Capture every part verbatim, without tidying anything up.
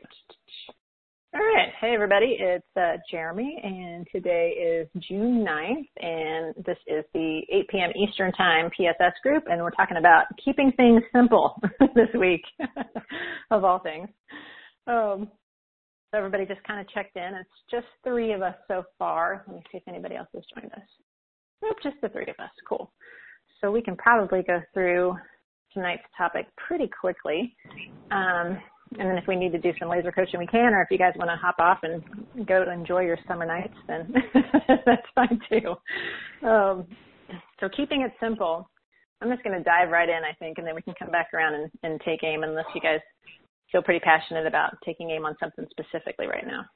All right. Hey, everybody. It's uh, Jeremy, and today is June ninth, and this is the eight p.m. Eastern Time P S S group, and we're talking about keeping things simple this week, of all things. Um, so everybody just kind of checked in. It's just three of us so far. Let me see if anybody else has joined us. Nope, just the three of us. Cool. So we can probably go through tonight's topic pretty quickly. Um, and then if we need to do some laser coaching, we can, or if you guys want to hop off and go enjoy your summer nights, then that's fine too. Um, so keeping it simple, I'm just going to dive right in, I think, and then we can come back around and, and take aim unless you guys feel pretty passionate about taking aim on something specifically right now.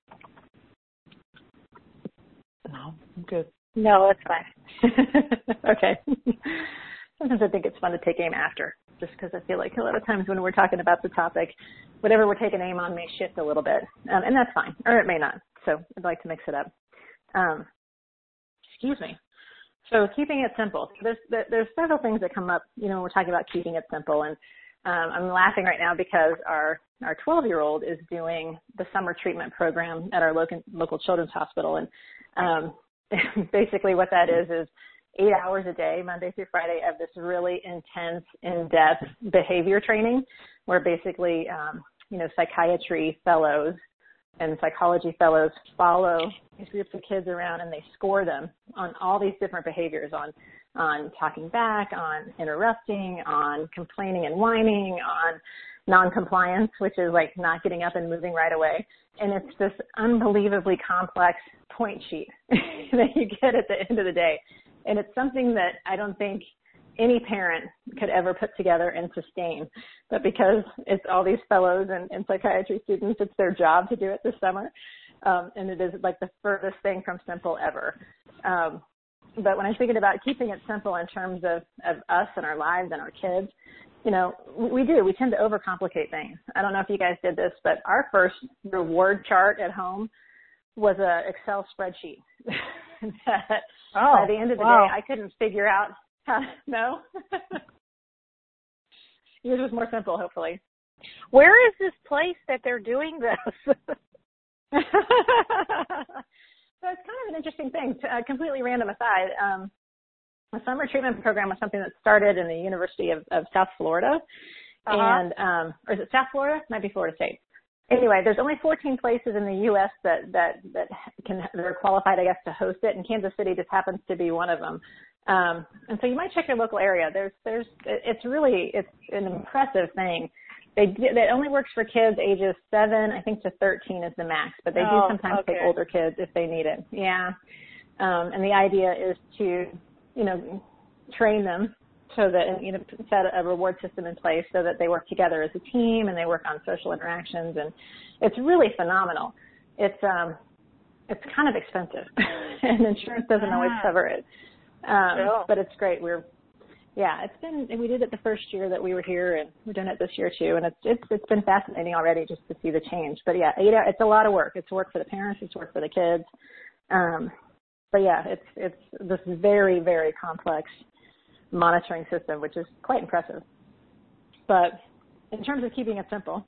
No, I'm good. No, that's fine. Okay. Sometimes I think it's fun to take aim after, just because I feel like a lot of times when we're talking about the topic, whatever we're taking aim on may shift a little bit, um, and that's fine, or it may not. So I'd like to mix it up. Um, excuse me. So keeping it simple. There's there's several things that come up, you know, when we're talking about keeping it simple, and um, I'm laughing right now because our our twelve-year-old is doing the summer treatment program at our local local children's hospital, and um, basically what that is is eight hours a day, Monday through Friday, of this really intense, in-depth behavior training where basically, um, you know, psychiatry fellows and psychology fellows follow these groups of kids around and they score them on all these different behaviors, on, on talking back, on interrupting, on complaining and whining, on non-compliance, which is like not getting up and moving right away. And it's this unbelievably complex point sheet that you get at the end of the day. And it's something that I don't think any parent could ever put together and sustain. But because it's all these fellows and, and psychiatry students, it's their job to do it this summer. Um, and it is like the furthest thing from simple ever. Um, but when I'm thinking about keeping it simple in terms of, of us and our lives and our kids, you know, we do. We tend to overcomplicate things. I don't know if you guys did this, but our first reward chart at home was a Excel spreadsheet. that oh, by the end of the wow. day, I couldn't figure out how to know. Yours was more simple, hopefully. Where is this place that they're doing this? So it's kind of an interesting thing. Uh, completely random aside, um, the summer treatment program was something that started in the University of, of South Florida. Uh-huh. And, um, or is it South Florida? Might be Florida State. Anyway, there's only fourteen places in the U S that, that, that can, that are qualified, I guess, to host it, and Kansas City just happens to be one of them. Um, and so you might check your local area. There's, there's, it's really, it's an impressive thing. They, it only works for kids ages seven, I think to thirteen is the max, but they oh, do sometimes okay. take older kids if they need it. Yeah. Um, and the idea is to, you know, train them so that, you know, set a reward system in place so that they work together as a team and they work on social interactions. And it's really phenomenal. It's, um, it's kind of expensive and insurance doesn't always cover it. Um, Cool. But it's great. We're, yeah, it's been, we did it the first year that we were here and we're doing it this year too. And it's, it's, it's been fascinating already just to see the change. But yeah, eight, it's a lot of work. It's work for the parents. It's work for the kids. Um, but yeah, it's, it's this very, very complex monitoring system, which is quite impressive. But in terms of keeping it simple,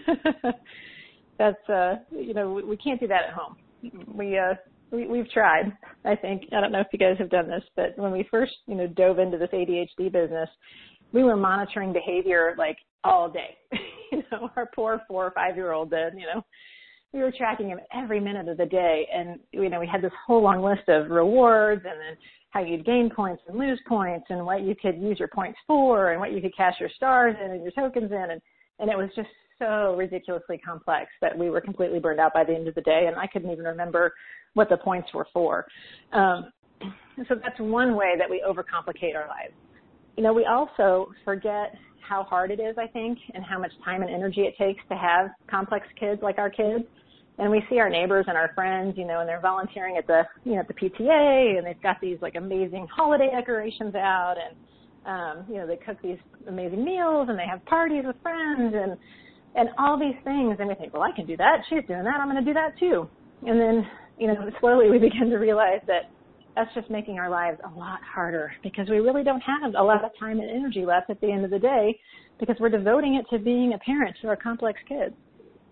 that's, uh, you know, we, we can't do that at home. We, uh, we, we've tried, I think. I don't know if you guys have done this, but when we first, you know, dove into this A D H D business, we were monitoring behavior like all day. You know, our poor four or five-year-old did, you know. We were tracking him every minute of the day, and, you know, we had this whole long list of rewards and then how you'd gain points and lose points and what you could use your points for and what you could cash your stars in and your tokens in. And, and it was just so ridiculously complex that we were completely burned out by the end of the day, and I couldn't even remember what the points were for. Um, so that's one way that we overcomplicate our lives. You know, we also forget how hard it is, I think, and how much time and energy it takes to have complex kids like our kids. And we see our neighbors and our friends, you know, and they're volunteering at the, you know, at the P T A, and they've got these like amazing holiday decorations out, and um, you know, they cook these amazing meals, and they have parties with friends, and and all these things. And we think, well, I can do that. She's doing that. I'm going to do that too. And then, you know, slowly we begin to realize that that's just making our lives a lot harder because we really don't have a lot of time and energy left at the end of the day because we're devoting it to being a parent to our complex kids.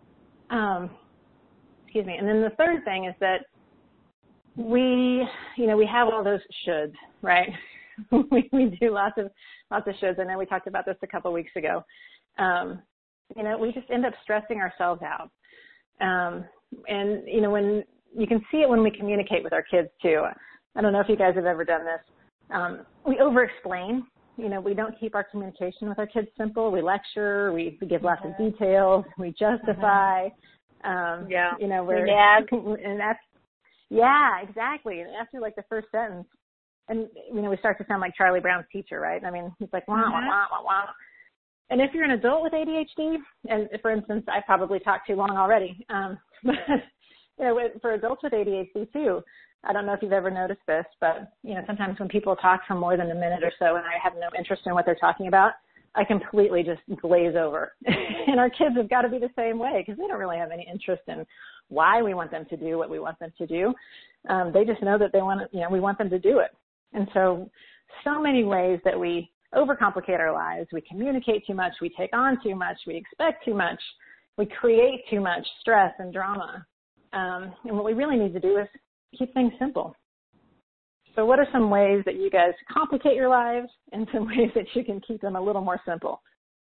Um, excuse me. And then the third thing is that we, you know, we have all those shoulds, right? we, we do lots of, lots of shoulds. I know we talked about this a couple of weeks ago. Um, you know, we just end up stressing ourselves out. Um, and, you know, when you can see it when we communicate with our kids too. I don't know if you guys have ever done this. Um, we over-explain. You know, we don't keep our communication with our kids simple. We lecture. We, we give lots mm-hmm. of details. We justify. Mm-hmm. Um, yeah. You know, we're, we nag. and that's, yeah, exactly. And after like the first sentence, and, you know, we start to sound like Charlie Brown's teacher, right? I mean, he's like, wah, mm-hmm. wah, wah, wah, wah. And if you're an adult with A D H D, and for instance, I probably talked too long already, um, but, you know, for adults with A D H D too, I don't know if you've ever noticed this, but, you know, sometimes when people talk for more than a minute or so and I have no interest in what they're talking about, I completely just glaze over. And our kids have got to be the same way because they don't really have any interest in why we want them to do what we want them to do. Um, they just know that they want to, you know, we want them to do it. And so, so many ways that we overcomplicate our lives. We communicate too much. We take on too much. We expect too much. We create too much stress and drama. Um, and what we really need to do is keep things simple. So what are some ways that you guys complicate your lives and some ways that you can keep them a little more simple?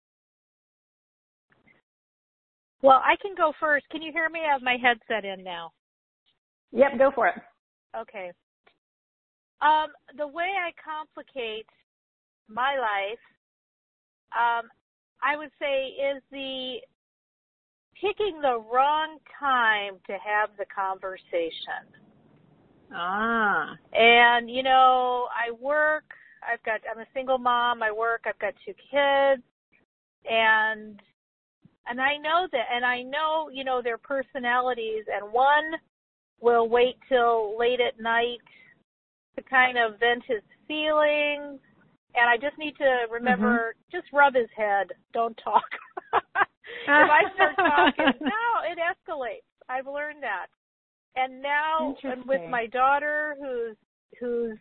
Well, I can go first. Can you hear me? I have my headset in now. Yep, go for it. Okay. Um, the way I complicate my life, um, I would say, is the picking the wrong time to have the conversation. Ah. And, you know, I work, I've got, I'm a single mom, I work, I've got two kids, and, and I know that, and I know, you know, their personalities, and one will wait till late at night to kind of vent his feelings, and I just need to remember, mm-hmm. just rub his head, don't talk. If I start talking, no, it escalates. I've learned that. And now, and with my daughter, who's who's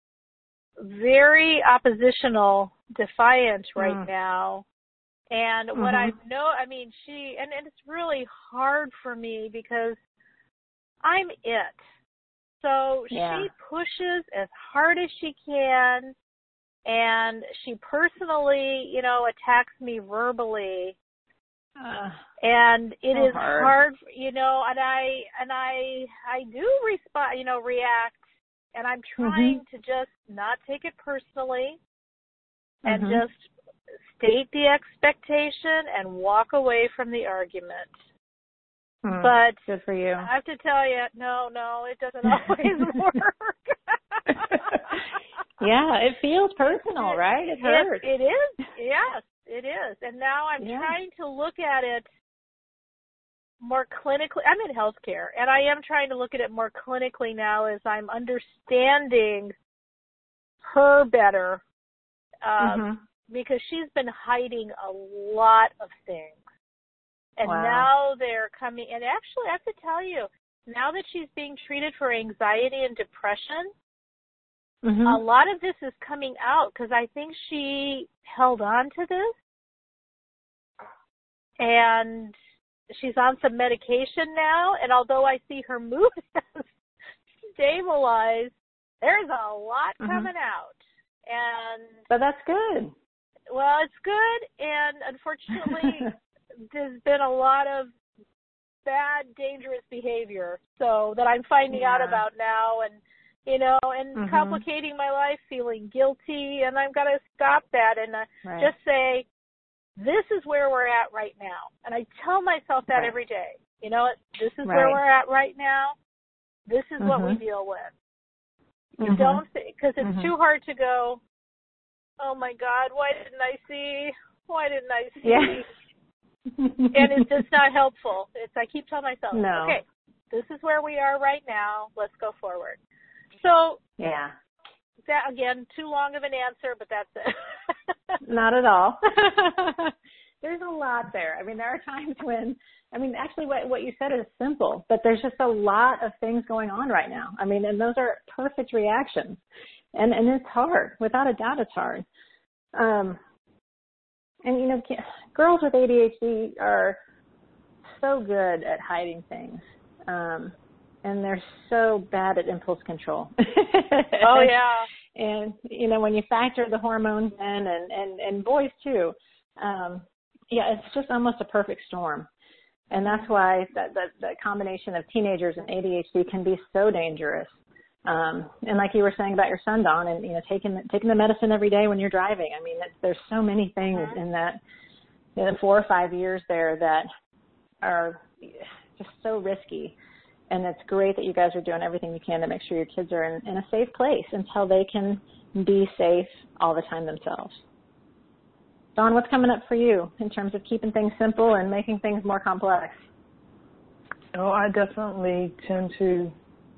very oppositional, defiant right mm. now, and mm-hmm. what I know, I mean, she, and, and it's really hard for me because I'm it. So yeah. she pushes as hard as she can, and she personally, you know, attacks me verbally. Uh, and it so is hard. hard, you know, and I, and I, I do respond, you know, react, and I'm trying mm-hmm. to just not take it personally and mm-hmm. just state the expectation and walk away from the argument. Mm, but good for you. I have to tell you, no, no, it doesn't always work. Yeah, it feels personal, right? It hurts. It, it is, yes. It is. And now I'm yeah. trying to look at it more clinically. I'm in healthcare, and I am trying to look at it more clinically now as I'm understanding her better um, mm-hmm. because she's been hiding a lot of things. And wow. now they're coming. And actually, I have to tell you, now that she's being treated for anxiety and depression, mm-hmm. a lot of this is coming out because I think she held on to this. And she's on some medication now. And although I see her mood has stabilized, there's a lot mm-hmm. coming out. And but that's good. Well, it's good. And unfortunately, there's been a lot of bad, dangerous behavior. So that I'm finding yeah. out about now. And you know, and mm-hmm. complicating my life, feeling guilty, and I've got to stop that and uh, right. just say, this is where we're at right now. And I tell myself that right. every day. You know, this is right. where we're at right now. This is mm-hmm. what we deal with. You mm-hmm. don't, because it's mm-hmm. too hard to go, oh my God, why didn't I see? Why didn't I see? Yeah. And it's just not helpful. It's, I keep telling myself, no. okay, this is where we are right now. Let's go forward. So, yeah. that, again, too long of an answer, but that's it. Not at all. There's a lot there. I mean, there are times when, I mean, actually what, what you said is simple, but there's just a lot of things going on right now. I mean, and those are perfect reactions. And, and it's hard. Without a doubt, it's hard. Um, and, you know, girls with A D H D are so good at hiding things. Um, and they're so bad at impulse control. Oh, yeah. And, you know, when you factor the hormones in, and, and, and boys too, um, yeah, it's just almost a perfect storm. And that's why that, that, that combination of teenagers and A D H D can be so dangerous. Um, and like you were saying about your son, Dawn, and, you know, taking, taking the medicine every day when you're driving. I mean, it's, there's so many things mm-hmm. in that, in the four or five years there that are just so risky. And it's great that you guys are doing everything you can to make sure your kids are in, in a safe place until they can be safe all the time themselves. Dawn, what's coming up for you in terms of keeping things simple and making things more complex? Oh, I definitely tend to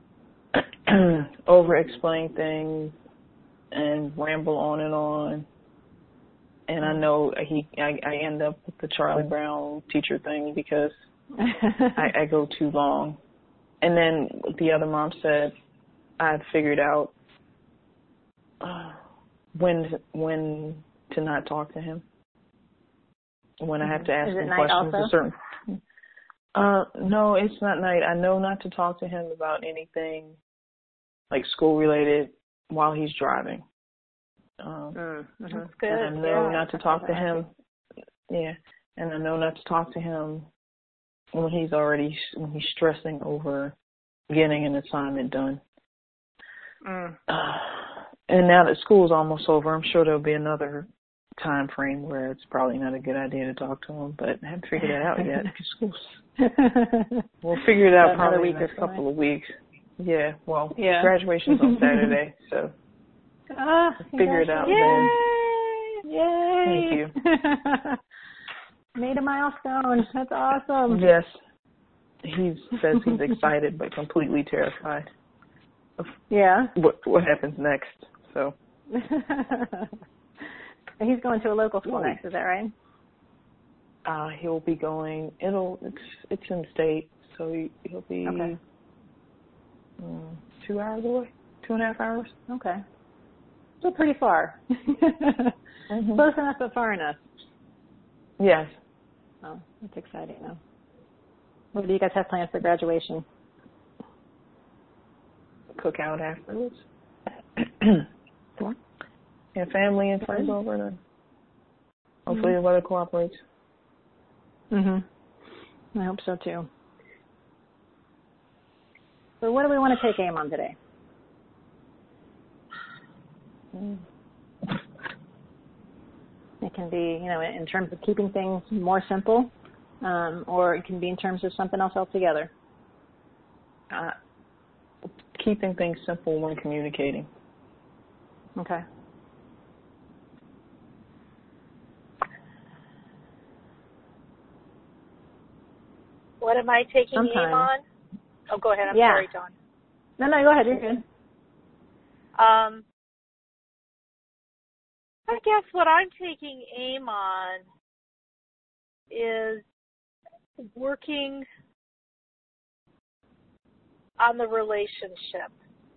over-explain things and ramble on and on. And I know he, I, I end up with the Charlie Brown teacher thing because I, I go too long. And then the other mom said I had figured out uh, when when to not talk to him. When I have to ask him questions. A certain. Uh, no, it's not night. I know not to talk to him about anything like school related while he's driving. Um, mm, mm-hmm. That's good. And I know yeah, not to talk to him. Yeah, and I know not to talk to him when he's already when he's stressing over getting an assignment done. Mm. Uh, and now that school's almost over, I'm sure there'll be another time frame where it's probably not a good idea to talk to him, but I haven't figured that out yet. School's, we'll figure it out probably in the next couple of weeks. Yeah, well, yeah. graduation's on Saturday, so ah, we'll figure it out Yay! then. Yay! Thank you. Made a milestone. That's awesome. Yes. He says he's excited but completely terrified of yeah. what what happens next. So he's going to a local school next, is that right? Uh, he'll be going. It'll it's it's in state, so he, he'll be okay. um, two hours away, two and a half hours. Okay, so pretty far. mm-hmm. Close enough, but far enough. Yes. Oh, that's exciting, though. What do you guys have plans for graduation? Cookout afterwards. Yeah, family and friends over, and hopefully mm-hmm. the weather cooperates. Mhm. I hope so too. So, what do we want to take aim on today? Mm. It can be, you know, in terms of keeping things more simple. Um, or it can be in terms of something else altogether. Uh, keeping things simple when communicating. Okay. What am I taking Sometimes. aim on? Oh, go ahead. I'm yeah. sorry, Dawn. No, no, go ahead. You're good. Um, I guess what I'm taking aim on is working on the relationship.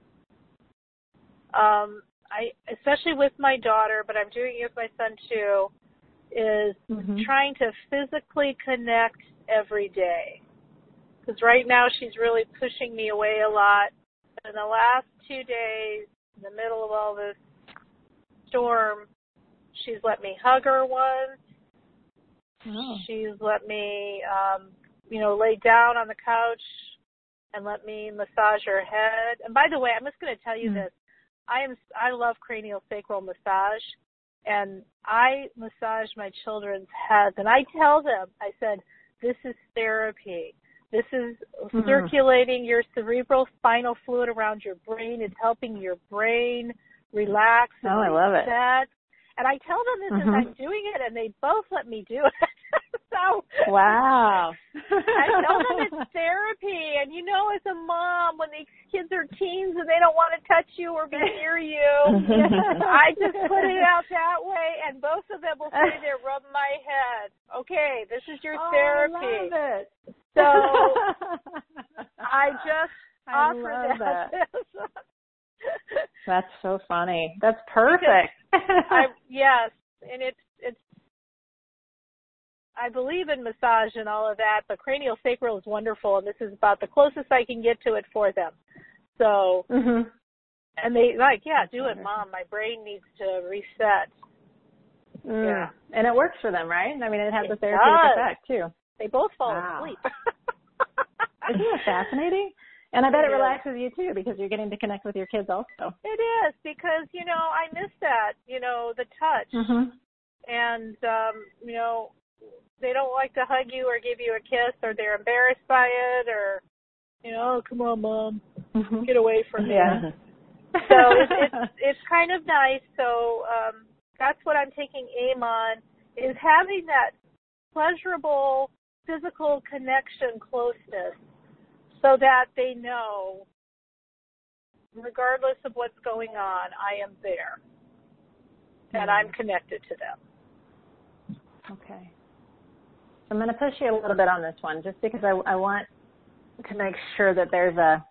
Um, I, especially with my daughter, but I'm doing it with my son too, is mm-hmm. trying to physically connect every day. Because right now she's really pushing me away a lot. In the last two days, in the middle of all this storm, she's let me hug her once. Oh. She's let me, um, you know, lay down on the couch and let me massage her head. And by the way, I'm just going to tell you mm. this. I am I love craniosacral massage, and I massage my children's heads. And I tell them, I said, this is therapy. This is mm. circulating your cerebral spinal fluid around your brain. It's helping your brain relax and oh, I reset. love it. And I tell them this mm-hmm. as I'm doing it, and they both let me do it. so wow. I tell them it's therapy. And, you know, as a mom, when these kids are teens and they don't want to touch you or be near you, I just put it out that way, and both of them will say they're rubbing my head. Okay, this is your oh, therapy. I love it. So I just I offer that. that. That's so funny. That's perfect. I, yes, and it's it's. I believe in massage and all of that, but cranial sacral is wonderful, and this is about the closest I can get to it for them. So, mm-hmm. and they like, yeah, do it, Mom. My brain needs to reset. Mm. Yeah. And it works for them, right? I mean, it has It a therapeutic does. effect, too. They both fall wow. asleep. Isn't that fascinating? And I bet it, it relaxes you, too, because you're getting to connect with your kids also. It is, because, you know, I miss that, you know, the touch. Mm-hmm. And, um, you know, they don't like to hug you or give you a kiss, or they're embarrassed by it, or, you know, oh, come on, Mom, mm-hmm. get away from me. Yeah. So it's, it's, it's kind of nice. So um, that's what I'm taking aim on, is having that pleasurable physical connection, closeness, so that they know, regardless of what's going on, I am there, and I'm connected to them. Okay. I'm going to push you a little bit on this one, just because I, I want to make sure that there's a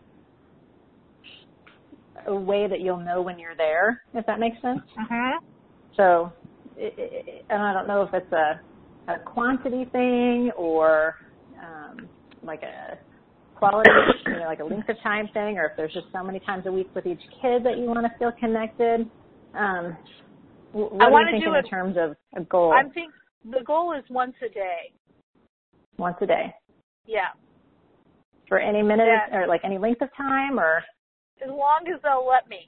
a way that you'll know when you're there, if that makes sense. Mm-hmm. So, it, it, and I don't know if it's a, a quantity thing or um, like a quality, you know, like a length of time thing, or if there's just so many times a week with each kid that you want to feel connected. Um, what I are want you to thinking do in it, terms of a goal? I'm think the goal is once a day. Once a day. Yeah. For any minute that, or like any length of time, or as long as they'll let me.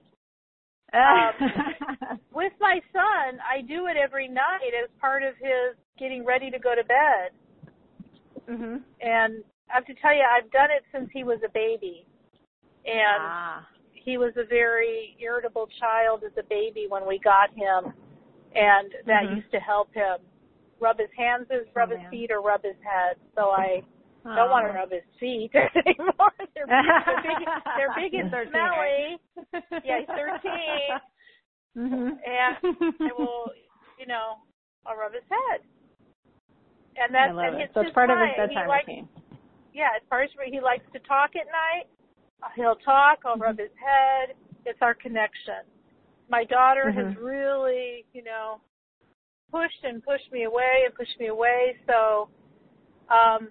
Um, with my son, I do it every night as part of his getting ready to go to bed. Mm-hmm. And I have to tell you, I've done it since he was a baby. And ah. he was a very irritable child as a baby when we got him. And that mm-hmm. used to help him rub his hands, rub oh, his man. feet, or rub his head. So I oh. don't want to rub his feet anymore. They're, they're big, they're big and smelly. Yeah, he's thirteen. Mm-hmm. And I will, you know, I'll rub his head. And that's, I love and it. So it's part of his bedtime likes, routine. Yeah, it's part of he likes to talk at night. He'll talk. I'll rub his head. It's our connection. My daughter mm-hmm. has really, you know, pushed and pushed me away and pushed me away. So, um,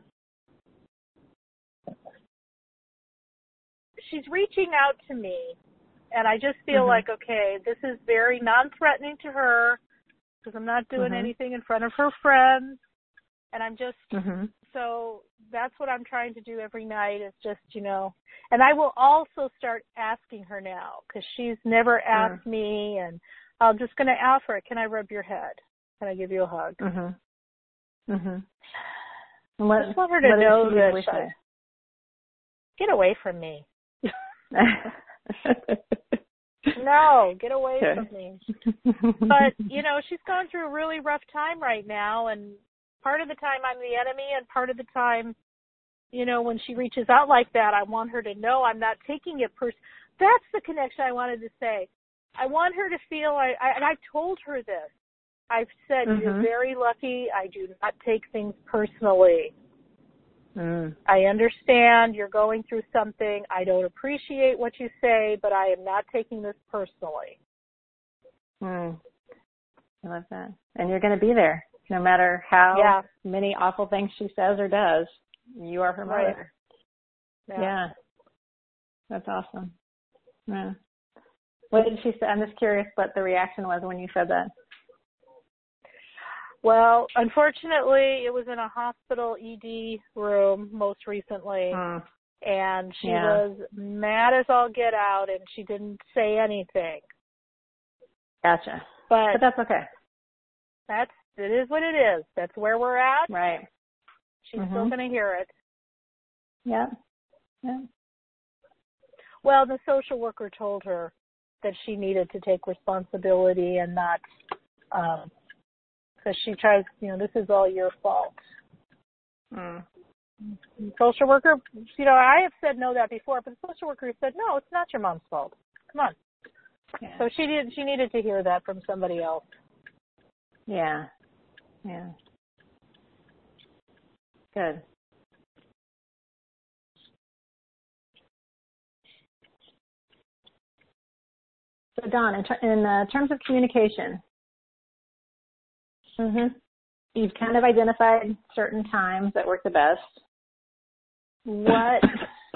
she's reaching out to me, and I just feel mm-hmm. like, okay, this is very non-threatening to her because I'm not doing mm-hmm. anything in front of her friends, and I'm just, mm-hmm. so that's what I'm trying to do every night is just, you know, and I will also start asking her now because she's never asked mm-hmm. me, and I'm just going to ask her, can I rub your head? Can I give you a hug? Mm-hmm. Mm-hmm. I just want her to know that I, get away from me. No, get away okay. from me. But, you know, she's gone through a really rough time right now, and part of the time I'm the enemy, and part of the time, you know, when she reaches out like that, I want her to know I'm not taking it personally. That's the connection I wanted to say. I want her to feel, I, I and I've told her this. I've said, mm-hmm. you're very lucky. I do not take things personally. Mm. I understand you're going through something. I don't appreciate what you say, but I am not taking this personally. Mm. I love that. And you're going to be there no matter how yeah. many awful things she says or does. You are her mother. Right. Yeah. yeah. That's awesome. Yeah. What did she say? I'm just curious what the reaction was when you said that. Well, unfortunately, it was in a hospital E D room most recently, mm. and she yeah. was mad as all get out, and she didn't say anything. Gotcha. But, but that's okay. That's it is what it is. That's where we're at. Right. She's mm-hmm. still going to hear it. Yeah. Yeah. Well, the social worker told her that she needed to take responsibility and not. Um, Because she tries, you know, this is all your fault. Mm. Social worker, you know, I have said no that before, but the social worker said, no, it's not your mom's fault. Come on. Yeah. So she did. She needed to hear that from somebody else. Yeah. Yeah. Good. So, Dawn, in, ter- in uh, terms of communication, mm-hmm. you've kind of identified certain times that work the best. What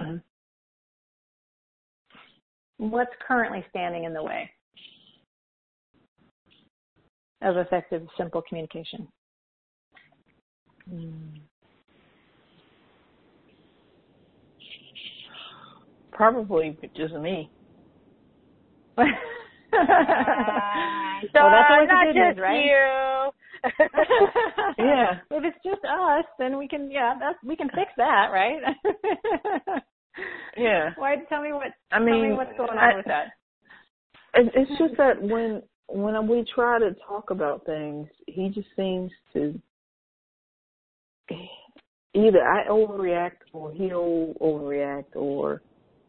what's currently standing in the way of effective, simple communication? Mm. Probably just me. Uh, so well, that's always not the good just news, right? You. Yeah. If it's just us, then we can, yeah, that's, we can fix that, right? Yeah. Why? Tell me what. I mean, tell me what's going on I, with that. It, it's just that when when we try to talk about things, he just seems to either I overreact or he'll overreact, or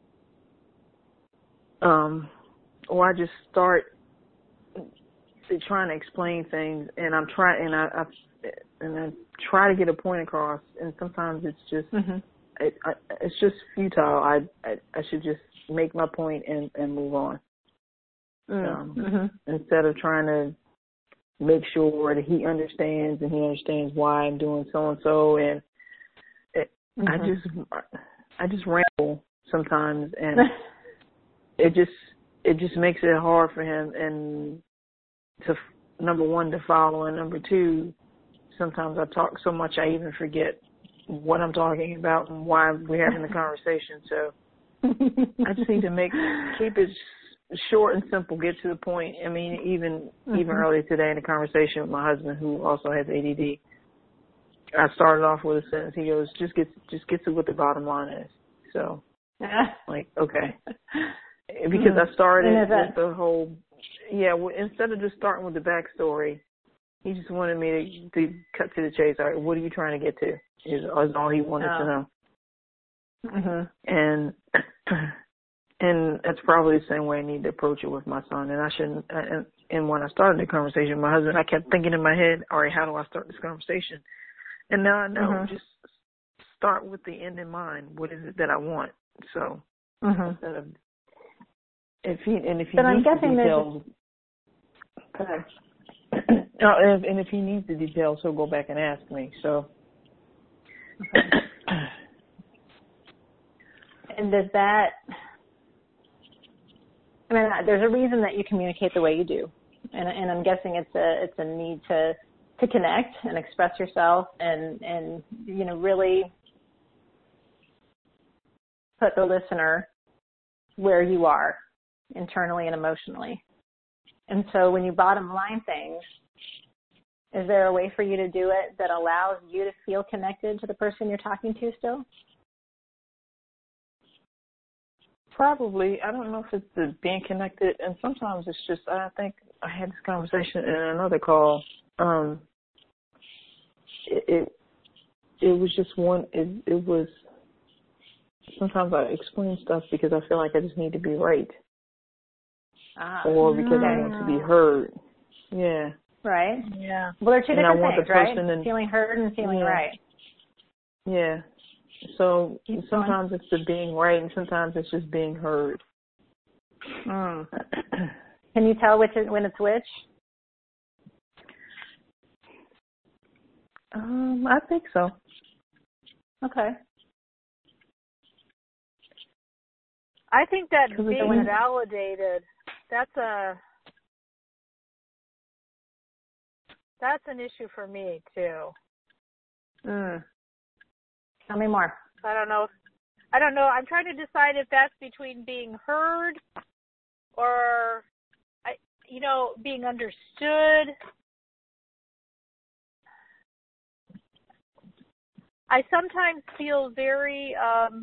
um, or I just start trying to explain things, and I'm trying, and I, I and I try to get a point across, and sometimes it's just mm-hmm. it, I, it's just futile. I, I I should just make my point and, and move on. Um, mm-hmm. Instead of trying to make sure that he understands and he understands why I'm doing so and so, and it, mm-hmm. I just I just ramble sometimes, and it just it just makes it hard for him, and to number one to follow, and number two, sometimes I talk so much I even forget what I'm talking about and why we're having the conversation. So I just need to make keep it short and simple, get to the point. I mean, even mm-hmm. even earlier today in a conversation with my husband, who also has A D D, I started off with a sentence. He goes, "Just get just get to what the bottom line is." So, like, okay, because mm-hmm. I started with the whole, yeah. Well, instead of just starting with the backstory, he just wanted me to, to cut to the chase. All right, what are you trying to get to? Is, is all he wanted oh. to know. Mm-hmm. And. And that's probably the same way I need to approach it with my son. And I shouldn't. And, and when I started the conversation with my husband, I kept thinking in my head, all right, how do I start this conversation? And now I know, mm-hmm. just start with the end in mind. What is it that I want? So, mm-hmm. instead of, if he and if he but needs I'm the details, okay. no, and, and if he needs the details, he'll go back and ask me. So. Okay. And does that? I mean, there's a reason that you communicate the way you do, and, and I'm guessing it's a it's a need to to connect and express yourself, and and you know really put the listener where you are internally and emotionally. And so when you bottom line things, is there a way for you to do it that allows you to feel connected to the person you're talking to still? Probably. I don't know if it's the being connected, and sometimes it's just, I think I had this conversation in another call. Um, it, it it was just one, it, it was, sometimes I explain stuff because I feel like I just need to be right. Ah, or because okay. I want to be heard. Yeah. Right. Yeah. Well, they're two and different I want things, the person right? in, feeling heard and feeling yeah. right. Yeah. So Keep sometimes going. It's the being right, and sometimes it's just being heard. Mm. Can you tell which is, when it's which? Um, I think so. Okay. I think that being validated, that's a that's an issue for me too. Mm. Tell me more. I don't know. I don't know. I'm trying to decide if that's between being heard or, I, you know, being understood. I sometimes feel very, um,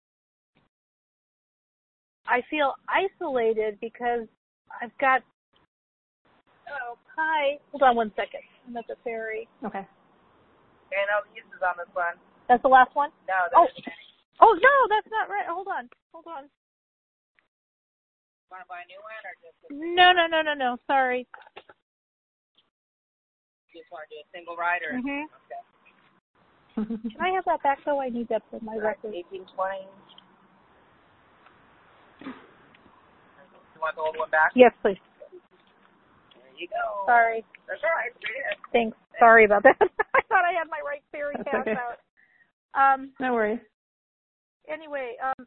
I feel isolated because I've got, oh, hi. Hold on one second. I'm at the ferry. Okay. Okay, no, the use is on this one. That's the last one? No, that oh. isn't any. Oh, no, that's not right. Hold on. Hold on. Want to buy a new one or just? No, no, no, no, no. Sorry. You just want to do a single ride or? Mm-hmm. Okay. Can I have that back though? I need that for my record. eighteen twenty. You want the old one back? Yes, please. There you go. Sorry. That's all right. Yeah. Thanks. Sorry about that. I thought I had my right fairy That's pass okay. out. Um, No worries. anyway, um,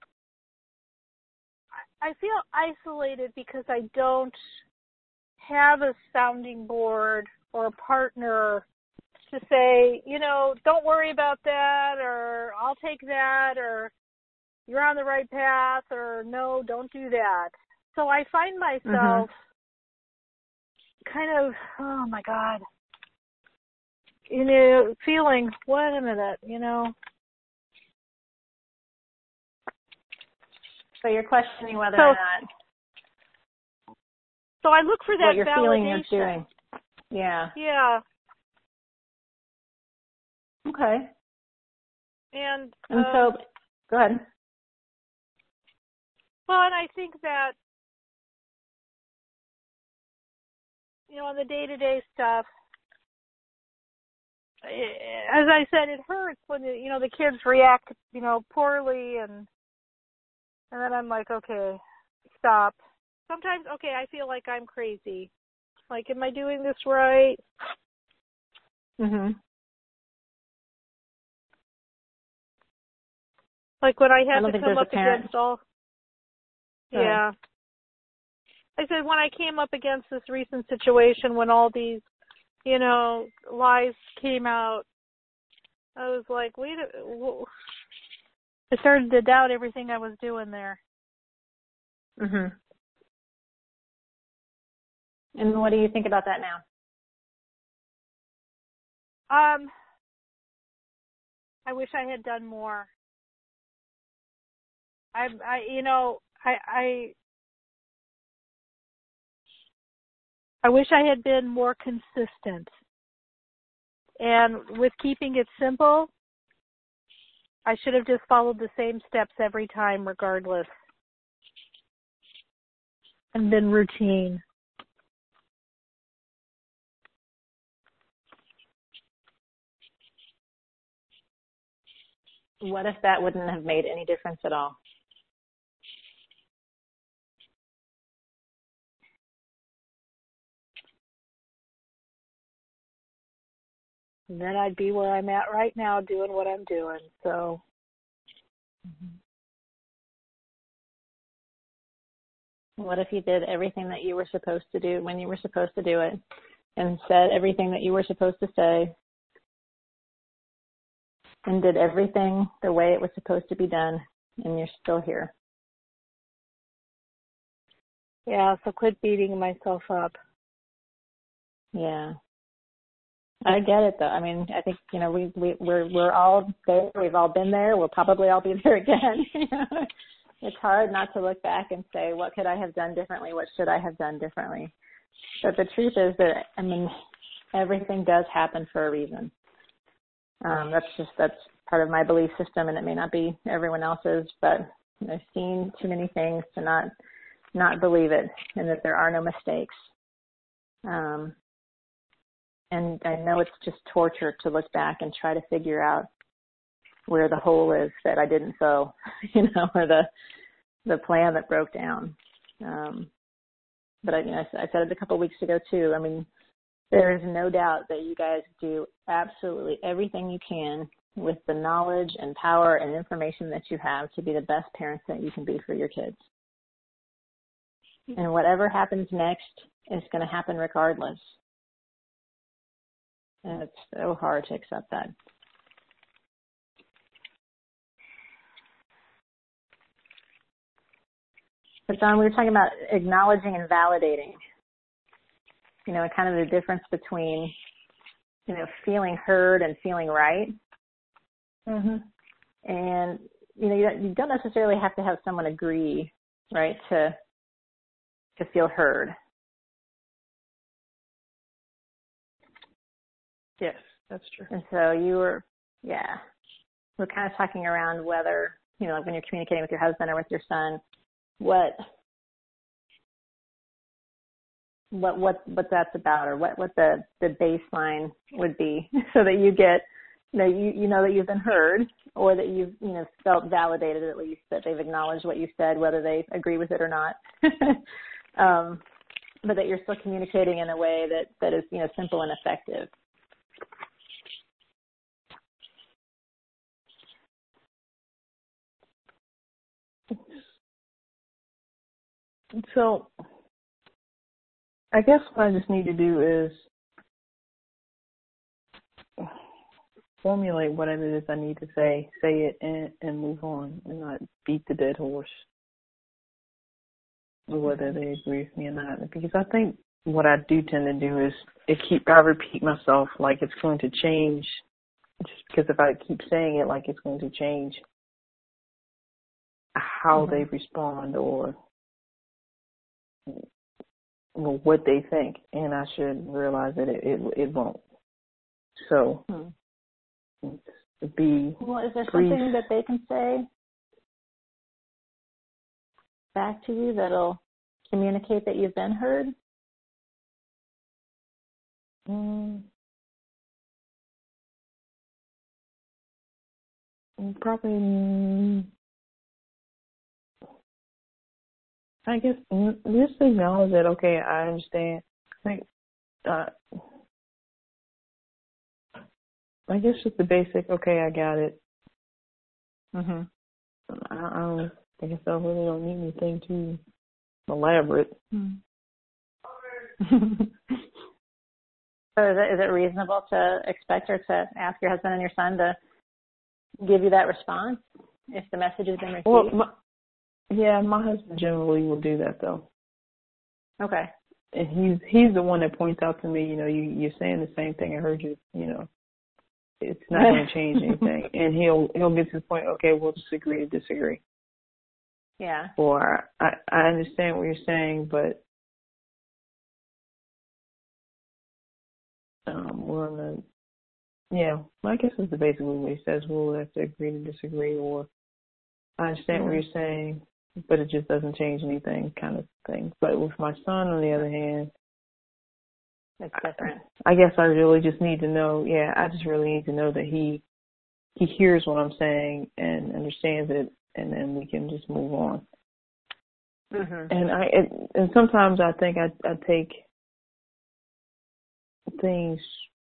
I, I feel isolated because I don't have a sounding board or a partner to say, you know, don't worry about that, or I'll take that, or you're on the right path, or no, don't do that. So I find myself mm-hmm. kind of, oh my God, you know, feeling, wait a minute, you know. So you're questioning whether so, or not So I look for that what you're validation. feeling is doing. Yeah. Yeah. Okay. And, And um, so, go ahead. Well, and I think that, you know, on the day-to-day stuff, as I said, it hurts when, you know, the kids react, you know, poorly, and and then I'm like, okay, stop. Sometimes, okay, I feel like I'm crazy. Like, am I doing this right? Mhm. Like when I had I don't to think come there's up a parent. against all, yeah. I said when I came up against this recent situation when all these, you know, lies came out, I was like, wait, a, I started to doubt everything I was doing there. Mhm. And what do you think about that now? Um, I wish I had done more. I, I, you know, I, I, I wish I had been more consistent. And with keeping it simple, I should have just followed the same steps every time, regardless, and been routine. What if that wouldn't have made any difference at all? Then I'd be where I'm at right now doing what I'm doing. So, Mm-hmm. What if you did everything that you were supposed to do when you were supposed to do it, and said everything that you were supposed to say, and did everything the way it was supposed to be done, and you're still here? yeah, so quit beating myself up. Yeah. I get it though. I mean, I think, you know, we, we, we're, we're all there. We've all been there. We'll probably all be there again. It's hard not to look back and say, what could I have done differently? What should I have done differently? But the truth is that, I mean, everything does happen for a reason. Um, that's just, that's part of my belief system, and it may not be everyone else's, but I've seen too many things to not, not believe it, and that there are no mistakes. Um, And I know it's just torture to look back and try to figure out where the hole is that I didn't fill, you know, or the the plan that broke down. Um, but I, you know, I said it a couple of weeks ago too. I mean, there is no doubt that you guys do absolutely everything you can with the knowledge and power and information that you have to be the best parents that you can be for your kids. And whatever happens next is going to happen regardless. And it's so hard to accept that. But John, we were talking about acknowledging and validating, you know, kind of the difference between, you know, feeling heard and feeling right. Mm-hmm. And, you know, you don't, you don't necessarily have to have someone agree, right, to to feel heard. Yes, that's true. And so you were, yeah, we're kind of talking around whether, you know, like when you're communicating with your husband or with your son, what, what, what, what that's about, or what, what the, the baseline would be, so that you get, you know, you, you know that you've been heard, or that you've, you know, felt validated at least, that they've acknowledged what you said, whether they agree with it or not. um, but that you're still communicating in a way that, that is, you know, simple and effective. So I guess what I just need to do is formulate what it is I need to say, say it, and, and move on, and not beat the dead horse, whether they agree with me or not. Because I think what I do tend to do is it keep I repeat myself like it's going to change, just because if I keep saying it like it's going to change how mm-hmm. they respond or well, what they think, and I should realize that it it, it won't. So hmm. be well. Is there brief. Something that they can say back to you that'll communicate that you've been heard? Mm. Probably. I guess just acknowledge that, okay, I understand. I think, uh, I guess just the basic, okay, I got it. Mhm. I, I don't, I guess I really don't need anything too elaborate. Mm. So is it, is it reasonable to expect or to ask your husband and your son to give you that response if the message has been received? Well, my, yeah, my husband generally will do that though. Okay. And he's he's the one that points out to me, you know, you you're saying the same thing. I heard you, you know, it's not going to change anything. And he'll he'll get to the point, okay, we'll just agree to disagree. Yeah. Or I I understand what you're saying, but um, we're on the yeah. Well, I guess it's the basic what he says. We'll have to agree to disagree, or I understand mm-hmm. what you're saying, but it just doesn't change anything, kind of thing. But with my son, on the other hand, it's different. I, I guess I really just need to know. Yeah, I just really need to know that he he hears what I'm saying and understands it, and then we can just move on. Mm-hmm. And I it, and sometimes I think I I take things.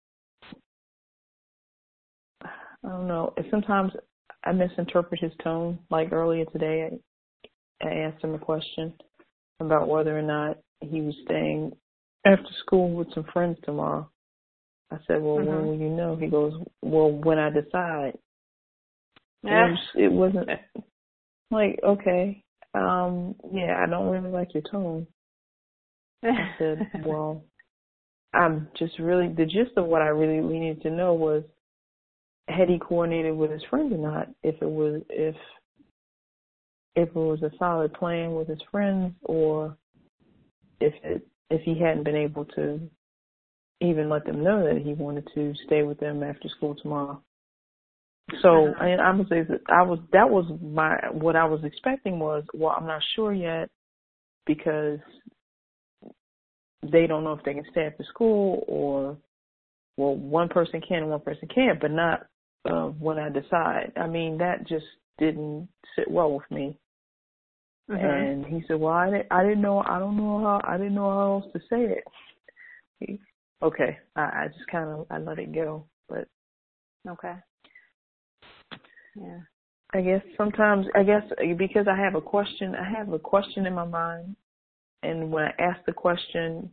I don't know. Sometimes I misinterpret his tone. Like earlier today, I, I asked him a question about whether or not he was staying after school with some friends tomorrow. I said, well, mm-hmm. when will you know? He goes, well, when I decide. Yeah. And it wasn't like, okay, um, yeah, I don't really like your tone. I said, well, I'm just really, the gist of what I really needed to know was, had he coordinated with his friends or not? If it was, if, if it was a solid plan with his friends, or if it, if he hadn't been able to even let them know that he wanted to stay with them after school tomorrow. So, uh-huh. I mean, I was, I was, that was my, what I was expecting was, well, I'm not sure yet because they don't know if they can stay after school, or, well, one person can and one person can't, but not uh, when I decide. I mean, that just didn't sit well with me. Uh-huh. And he said, well, I didn't, I didn't know, I don't know how, I didn't know how else to say it. He, okay, I, I just kind of, I let it go, but. Okay. Yeah. I guess sometimes, I guess because I have a question, I have a question in my mind, and when I ask the question,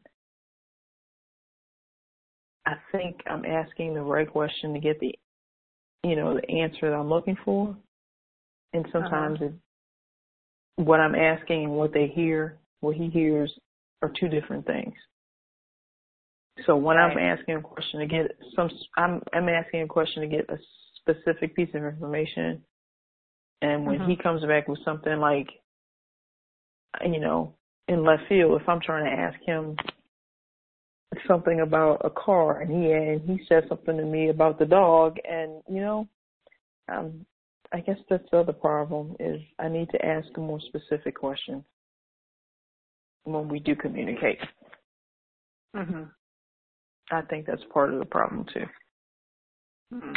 I think I'm asking the right question to get the, you know, the answer that I'm looking for. And sometimes uh-huh. it, what I'm asking and what they hear, what he hears, are two different things. So when right. I'm asking a question to get some, I'm, I'm asking a question to get a specific piece of information. And when mm-hmm. he comes back with something like, you know, in left field, if I'm trying to ask him something about a car and he and he says something to me about the dog, and, you know, um, I guess that's the other problem is I need to ask more specific questions when we do communicate. Mm-hmm. I think that's part of the problem, too. Mm-hmm.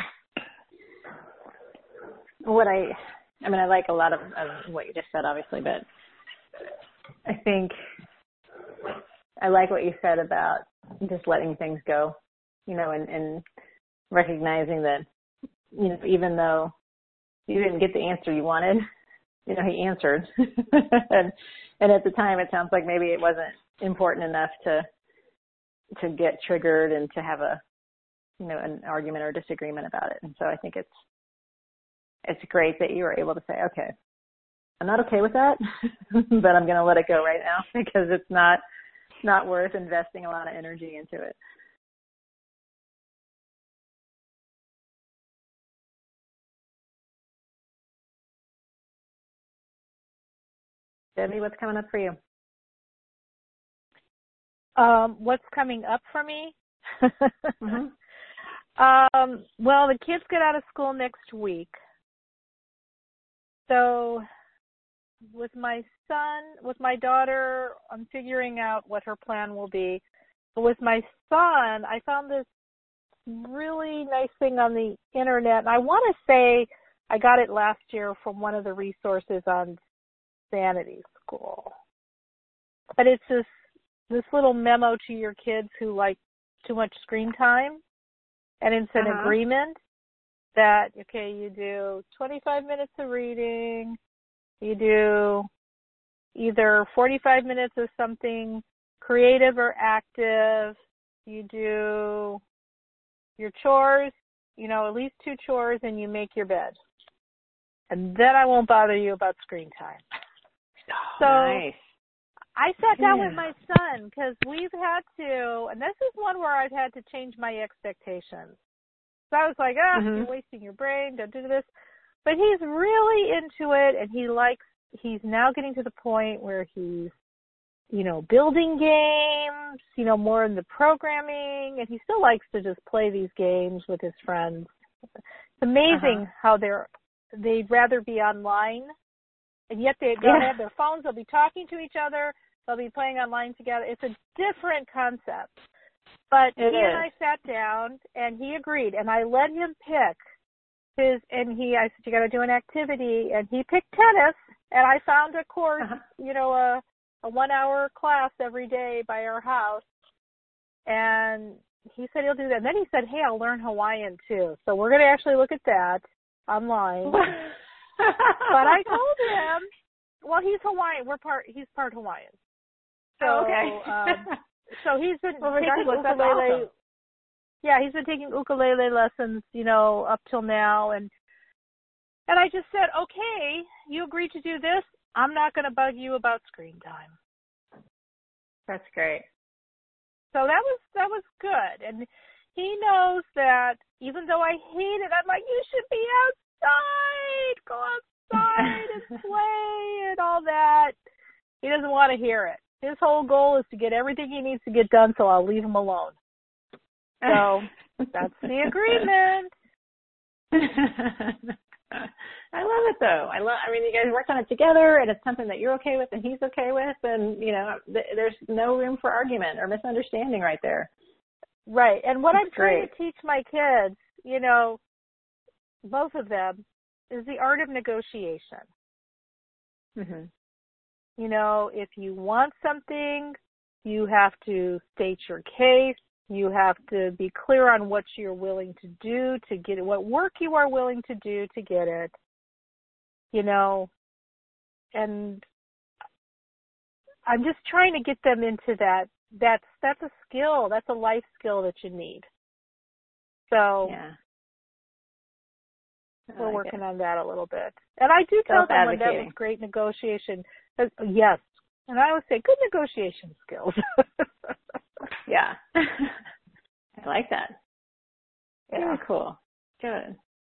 What I... I mean, I like a lot of, of what you just said, obviously, but I think I like what you said about just letting things go, you know, and, and recognizing that, you know, even though you didn't get the answer you wanted, you know, he answered. and, and at the time, it sounds like maybe it wasn't important enough to to get triggered and to have a, you know, an argument or disagreement about it. And so I think it's it's great that you were able to say, okay, I'm not okay with that, but I'm going to let it go right now because it's not not worth investing a lot of energy into it. Debbie, what's coming up for you? Um, what's coming up for me? mm-hmm. um, well, the kids get out of school next week. So with my son, with my daughter, I'm figuring out what her plan will be. But with my son, I found this really nice thing on the internet. And I want to say I got it last year from one of the resources on Sanity School. But it's this this little memo to your kids who like too much screen time. And it's an uh-huh. agreement that, okay, you do twenty-five minutes of reading, you do either forty-five minutes of something creative or active, you do your chores, you know, at least two chores, and you make your bed. And then I won't bother you about screen time. Oh, so nice. I sat down yeah. with my son because we've had to, and this is one where I've had to change my expectations. So I was like, ah, mm-hmm. you're wasting your brain, don't do this. But he's really into it, and he likes, he's now getting to the point where he's, you know, building games, you know, more in the programming, and he still likes to just play these games with his friends. It's amazing uh-huh. how they're, they'd rather be online, and yet they, they'll yeah. have their phones, they'll be talking to each other, they'll be playing online together. It's a different concept. But it he is. and I sat down, and he agreed, and I let him pick his, and he, I said, you got to do an activity, and he picked tennis, and I found a course, uh-huh. you know, a, a one-hour class every day by our house, and he said he'll do that. And then he said, hey, I'll learn Hawaiian, too. So we're going to actually look at that online. But I told him, well, he's Hawaiian. We're part, he's part Hawaiian. So, oh, okay. um, so he's been oh my taking gosh, that's ukulele. awesome. Yeah, he's been taking ukulele lessons, you know, up till now. And and I just said, okay, you agreed to do this. I'm not going to bug you about screen time. That's great. So that was that was good. And he knows that even though I hate it, I'm like, you should be outside. Go outside and play and all that. He doesn't want to hear it. His whole goal is to get everything he needs to get done, so I'll leave him alone. So that's the agreement. I love it though. I love. I mean, you guys worked on it together, and it's something that you're okay with, and he's okay with, and you know, th- there's no room for argument or misunderstanding right there. Right. And what that's I'm trying great. to teach my kids, you know, both of them, is the art of negotiation. Mm-hmm. You know, if you want something, you have to state your case. You have to be clear on what you're willing to do to get it, what work you are willing to do to get it, you know, and I'm just trying to get them into that. That's, that's a skill. That's a life skill that you need. So yeah. we're like working it. on that a little bit. And I do tell them when that was great negotiation. Yes. And I always say good negotiation skills. yeah. I like that. Yeah. Very cool. Good.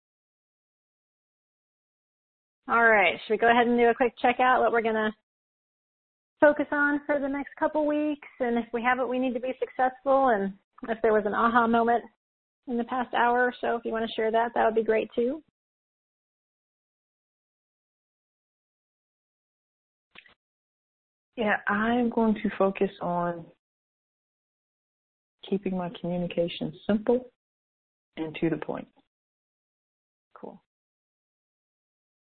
All right. Should we go ahead and do a quick checkout, what we're going to focus on for the next couple weeks? And if we have it, we need to be successful. And if there was an aha moment in the past hour or so, if you want to share that, that would be great too. Yeah, I'm going to focus on keeping my communication simple and to the point. Cool.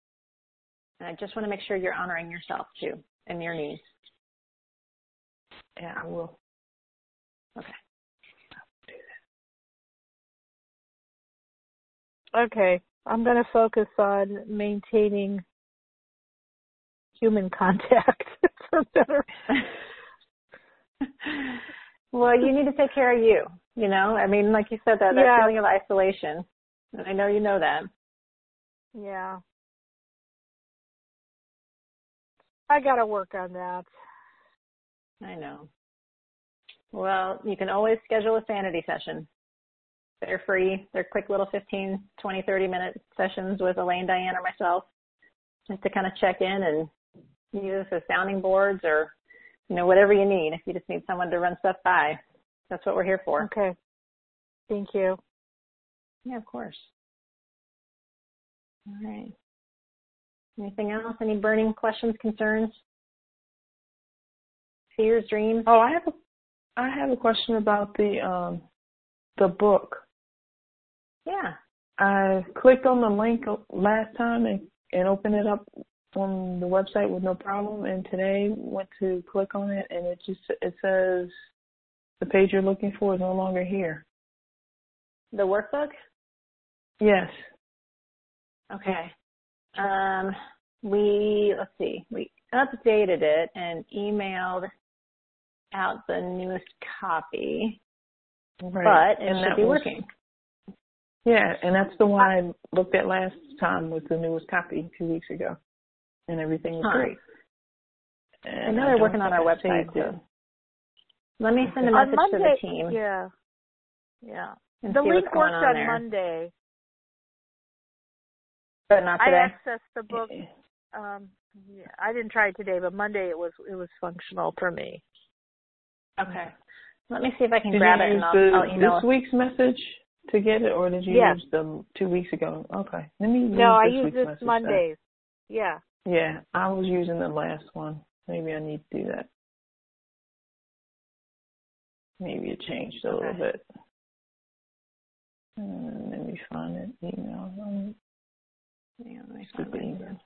And I just want to make sure you're honoring yourself too and your needs. Yeah, I will. Okay. Okay. I'm going to focus on maintaining human contact for better. Well, you need to take care of you, you know? I mean, like you said, that, that Yeah. feeling of isolation. And I know you know that. Yeah. I got to work on that. I know. Well, you can always schedule a sanity session. They're free. They're quick little fifteen, twenty, thirty minute sessions with Elaine, Diane, or myself just to kind of check in and use as sounding boards or, you know, whatever you need. If you just need someone to run stuff by, that's what we're here for. Okay. Thank you. Yeah, of course. All right. Anything else? Any burning questions, concerns, fears, dreams? Oh, I have a, I have a question about the um, the book. Yeah. I clicked on the link last time and, and opened it up on the website with no problem. And today went to click on it, and it just it says the page you're looking for is no longer here. The workbook? Yes. Okay. Um, we, let's see, we updated it and emailed out the newest copy, Right. but it and should that be was, working. Yeah, and that's the one I looked at last time with the newest copy two weeks ago, and everything was Huh. great. I know they're I working on our website too. too. Let me send a On message Monday, to the team. Yeah. Yeah. And The see link what's going worked on on there. Monday. But not I today. accessed the book. Um, yeah, I didn't try it today, but Monday it was it was functional for me. Okay. Let me see if I can Did grab you it use and I'll, the, I'll email this week's message to get it, or did you Yes. use them two weeks ago? Okay. Let me use No, I this used week's this message Mondays. Yeah. then. Yeah, I was using the last one. Maybe I need to do that. Maybe it changed a Okay. little bit. Uh, let me find it. Email. Um, Yeah, let me find stupid my email.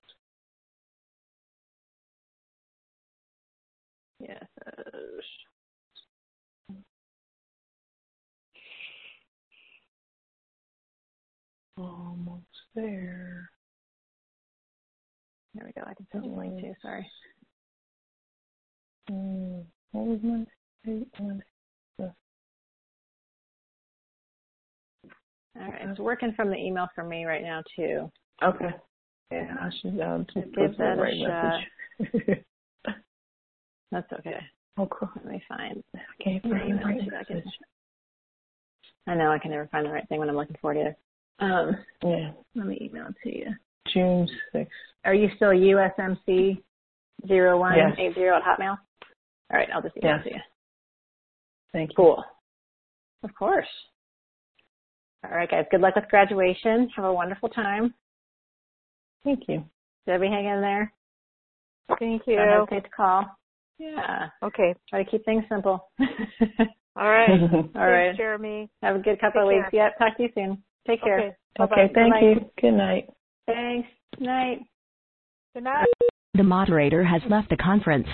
Yes. Almost there. There we go. I can send you a link too. Sorry. Mm, what was my date on? All right. It's working from the email from me right now too. Okay. Yeah, I should um, just Give put that the a right message. That's okay. Okay. Let me find. I can't my find the email right too. I can- message. I know I can never find the right thing when I'm looking for it either. Um, Yeah. let me email it to you. June sixth. Are you still U S M C zero one Yes. eight zero at Hotmail? All right, I'll just email Yes. it to you. Thank you. Cool. Of course. All right, guys. Good luck with graduation. Have a wonderful time. Thank you. Debbie, hang in there. Thank you. Don't hesitate to call. Yeah. Okay. Try to keep things simple. All right. All Thanks, right. Jeremy. Have a good couple Take of weeks. care. Yep. Talk to you soon. Take care. Okay. Okay, thank Bye-bye. you. Good night. Thanks. Night. Good night. The moderator has left the conference.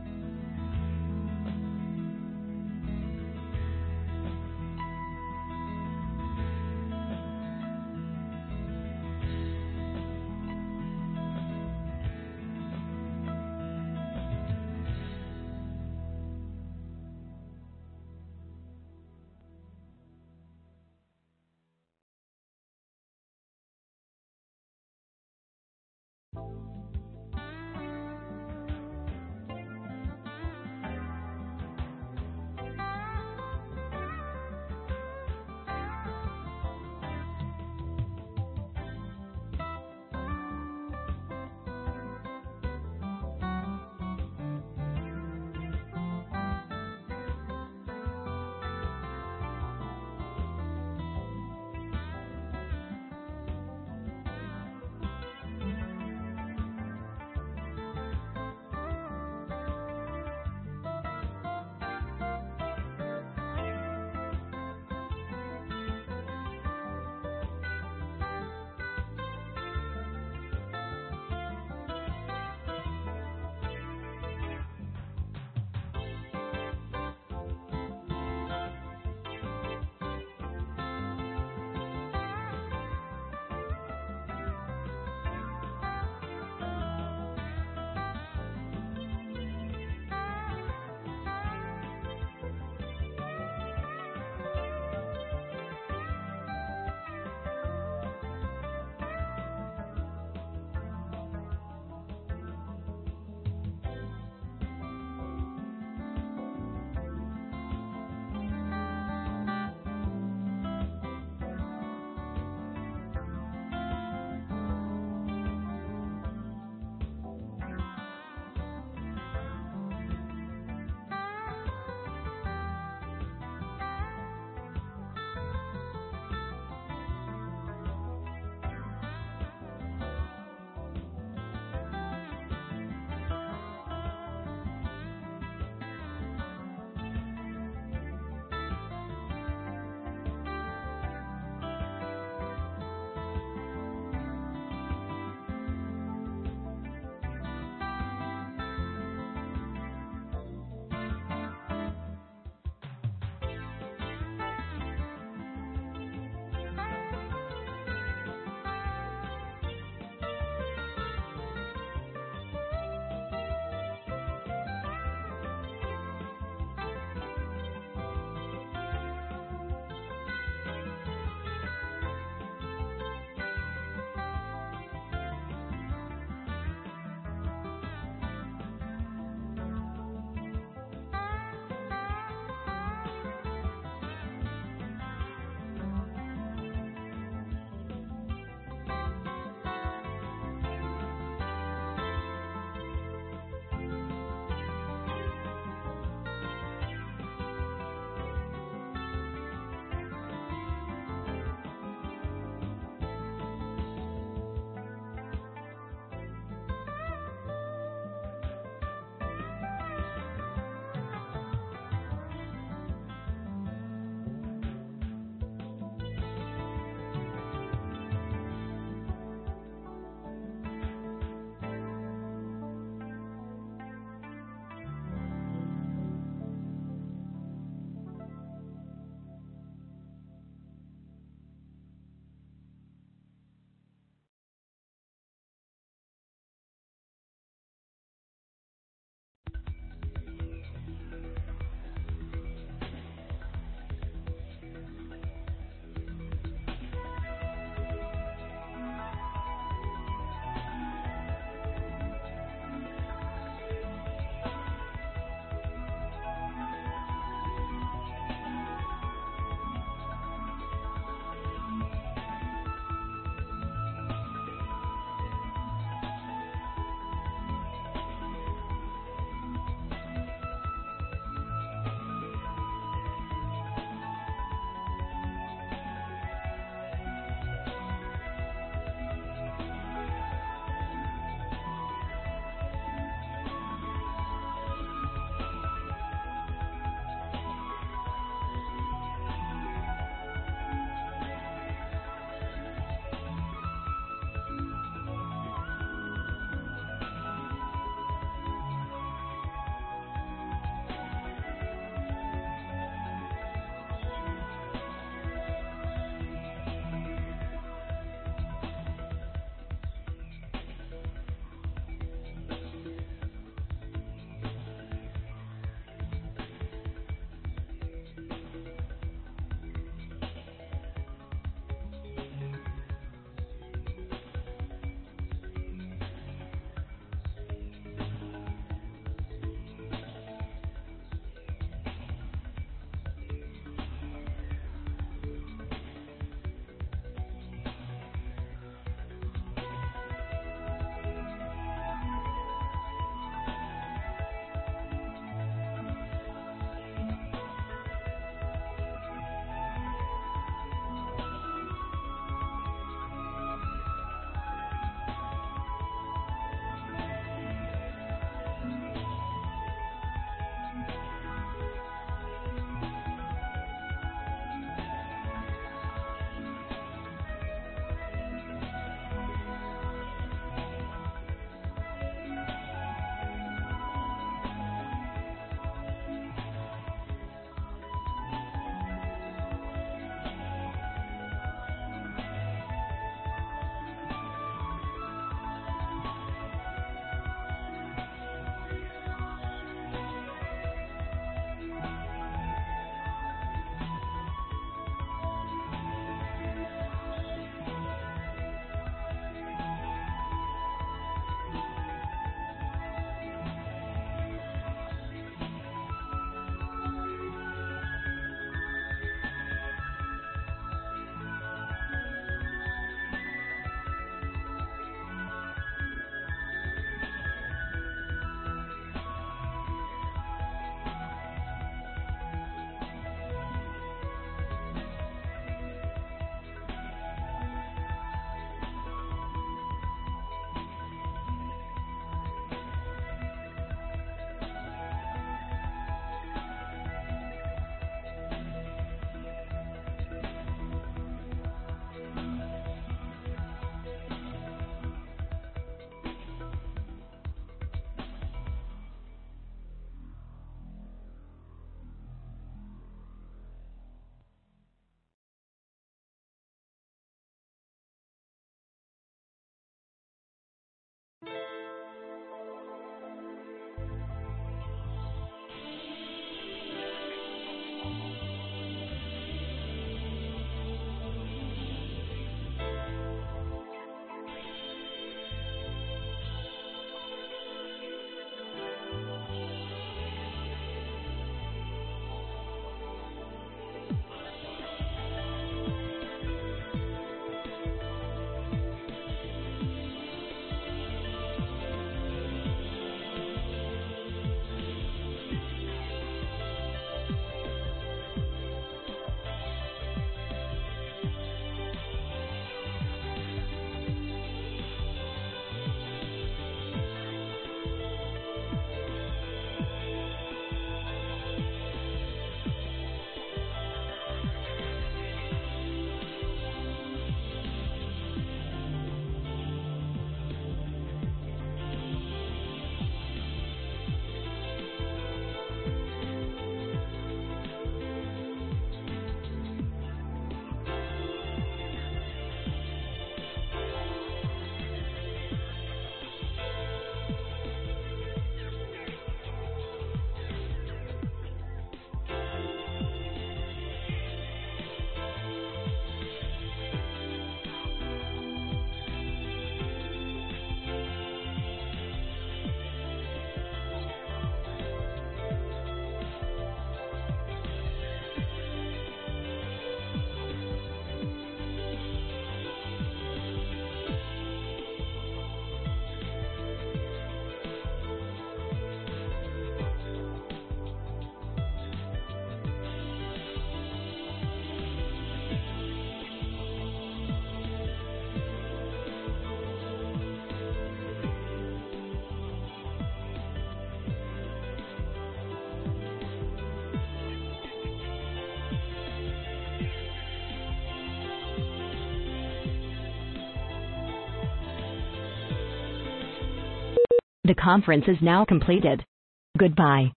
The conference is now completed. Goodbye.